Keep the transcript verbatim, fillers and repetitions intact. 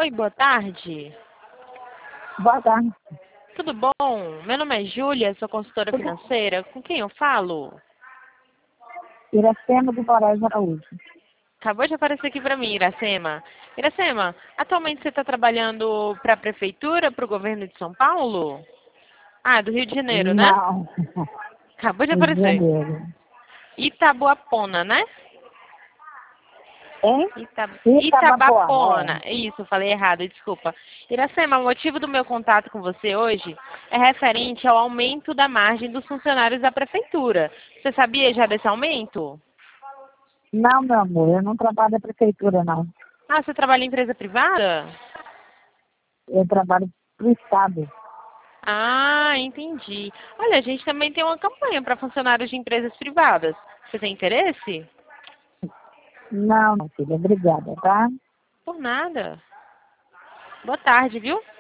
Oi, boa tarde. Boa tarde. Tudo bom? Meu nome é Júlia, sou consultora financeira. Com quem eu falo? Iracema do Moraes Araújo. Acabou de aparecer aqui para mim, Iracema. Iracema, atualmente você está trabalhando para a prefeitura, para o governo de São Paulo? Ah, do Rio de Janeiro, né? Não. Acabou de Rio de aparecer. Janeiro. Itabuapona, né? Hein? Ita... Itabapona. Itabapona. Isso, eu falei errado, desculpa. Iracema, o motivo do meu contato com você hoje é referente ao aumento da margem dos funcionários da prefeitura. Você sabia já desse aumento? Não, meu amor, eu não trabalho na prefeitura, não. Ah, você trabalha em empresa privada? Eu trabalho pro Estado. Ah, entendi. Olha, a gente também tem uma campanha para funcionários de empresas privadas. Você tem interesse? Não, minha filha, obrigada, tá? Por nada. Boa tarde, viu?